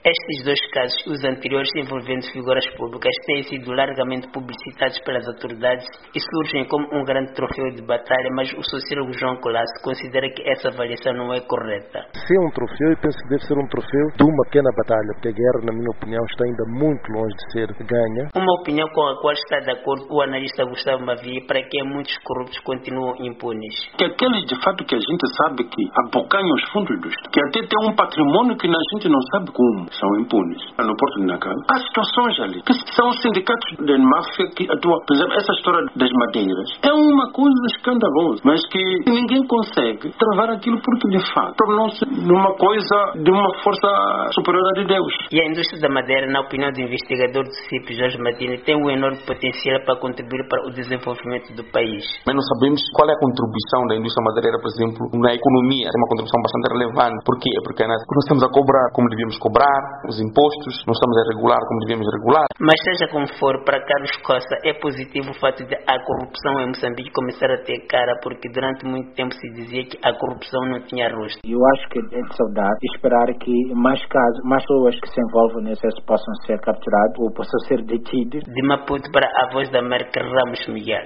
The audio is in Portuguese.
Estes dois casos, os anteriores envolvendo figuras públicas, têm sido largamente publicitados pelas autoridades e surgem como um grande troféu de batalha, mas o sociólogo João Colasso considera que essa avaliação não é correta. Se é um troféu, eu penso que deve ser um troféu de uma pequena batalha, porque a guerra, na minha opinião, está ainda muito longe de ser ganha. Uma opinião com a qual está de acordo o analista Gustavo Mavia, para que muitos corruptos continuam impunes. Que aqueles, de fato, que a gente sabe que abocanham os fundos do Estado, que até tem um patrimônio que a gente não sabe como, são impunes. No Porto de Nacala, há situações ali, que são sindicatos de máfia que atuam. Por exemplo, essa história das madeiras é uma coisa escandalosa, mas que ninguém consegue travar aquilo porque, de fato, tornou-se numa coisa de uma força superior a de Deus. E a indústria da madeira, na opinião do investigador do CIP, Jorge Matini, tem um enorme potencial para contribuir para o desenvolvimento do país. Mas não sabemos qual é a contribuição da indústria madeireira, por exemplo, na economia. É uma contribuição bastante relevante. Por quê? Porque nós estamos a cobrar como devíamos cobrar, os impostos, não estamos a regular como devíamos regular. Mas seja como for, para Carlos Costa, é positivo o fato de a corrupção em Moçambique começar a ter cara, porque durante muito tempo se dizia que a corrupção não tinha rosto. Eu acho que é de saudade esperar que mais casos, mais pessoas que se envolvam nesse possam ser capturados ou possam ser detidos. De Maputo para a Voz da América, Ramos Miguel.